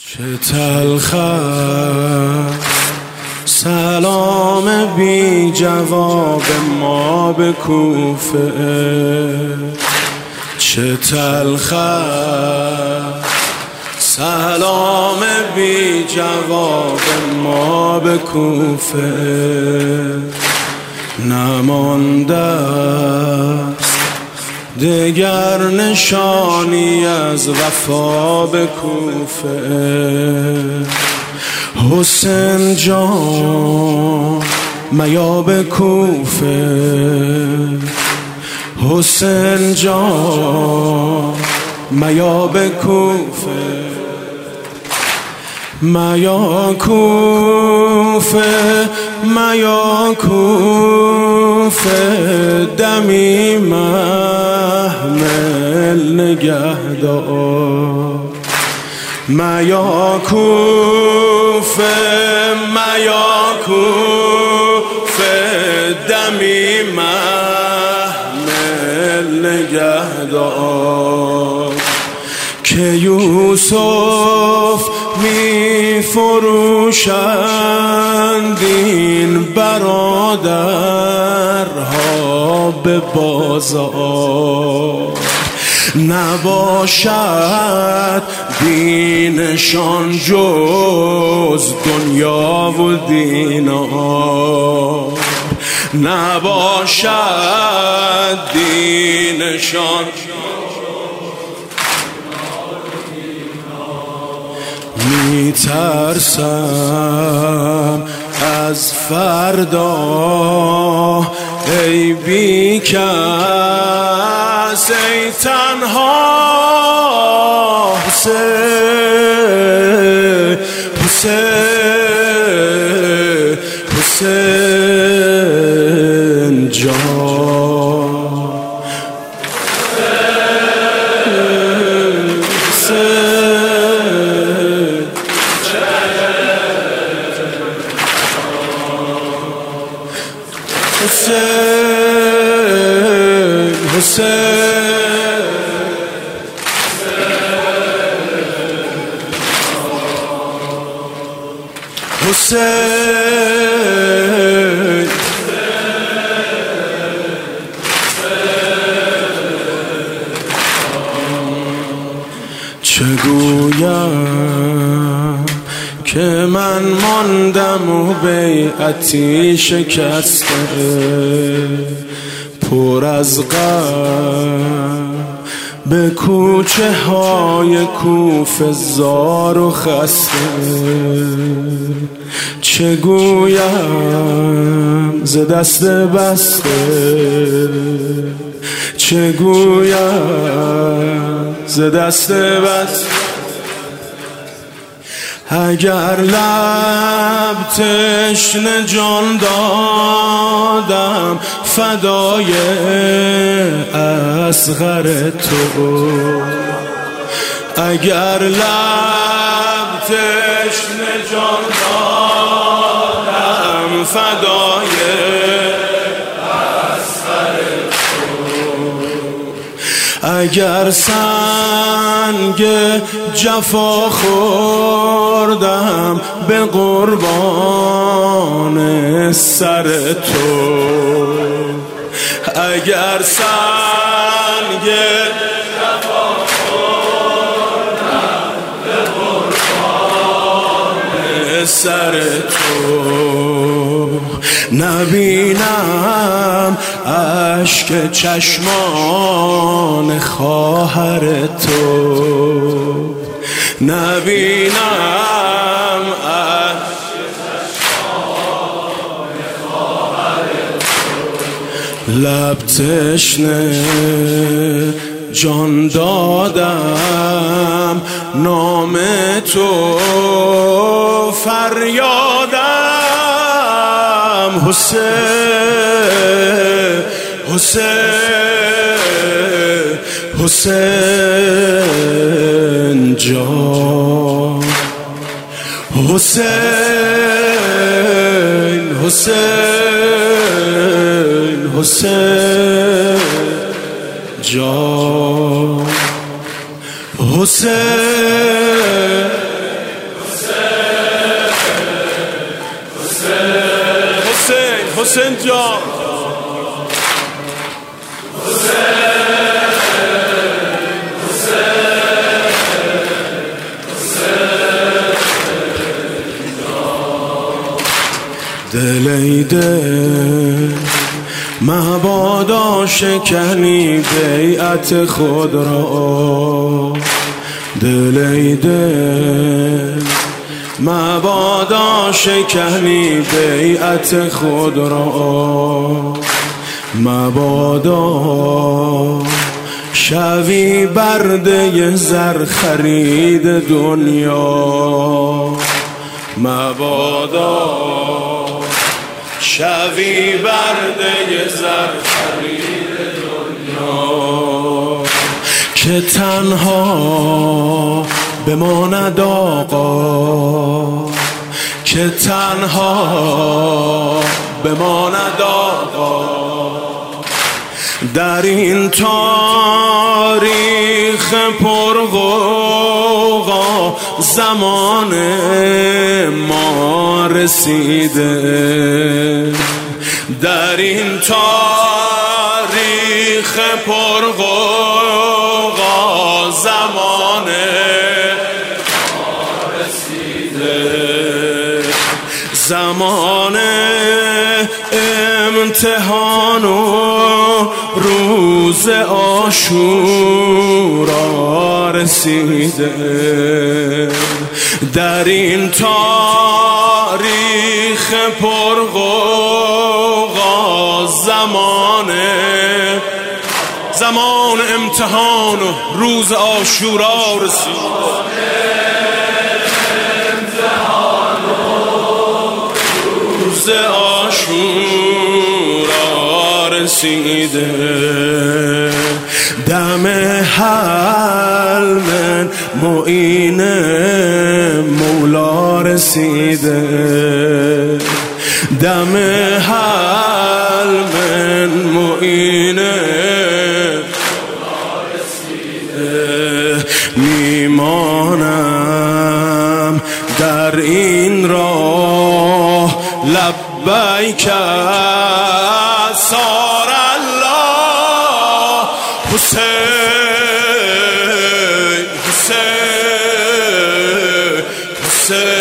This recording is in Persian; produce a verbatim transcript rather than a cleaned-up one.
چه تلخ سلام بی جواب ما به کوفه، چه تلخ سلام بی جواب ما به کوفه. نمانده است دگر نشانی از وفا به کوفه. حسین جان میا به کوفه، حسین جان میا به کوفه، میا کوفه، میا کوفه. دمی محمل نگهدار، میا کوفه، میا کوفه. دمی محمل نگهدار که یوسف می فروشند این برادرها به بازار. نباشد دینشان جز دنیا و دینار، نباشد دینشان می ترسم از فردا ای بی کس، ای تنها حسین، حسین، حسین جان، حسین، حسین، حسین. چه گویم که من ماندم و بیعتی شکسته، پر از غم به کوچه های کوفه زار و خسته. چه گویم ز دست بسته، چه گویم ز دست بسته. اگر لب تشنه جان دادم فدای اصغر تو، اگر لب تشنه جان دادم فدای اصغر تو، اگر سنگ جفا خوردم به قربان سر تو، اگر سنگ جفا خوردم به قربان سر تو. نبینم اشک چشمان خواهر تو، نبینم اشک چشمان خواهر تو. لب تشنه جان دادم نام تو فریادم، حسین، حسین، حسین جان، حسین، حسین، حسین جان، حسین حسین جان. دل ای دل مبادا شکنی بیعت خود را، دل ای دل مبادا شکنی بیعت خود را، مبادا شوی برده زر خرید دنیا، مبادا شوی برده زر خرید دنیا، که تنها بماند آقا، که تنها بماند آقا در این تاریخ پرغوغا. زمان ما رسیده در این تاریخ پرغوغا، زمان ما رسیده، زمان امتحان و روز عاشورا رسیده. در این تاریخ پرغوغا، زمان زمان امتحان و روز عاشورا رسیده، امتحان و روز عاشورا رسیده. دم حلم معین مولا رسیده، دم حلم معین مولا رسیده. میمانم در این راه لبیک سار الله حسین حسین حسین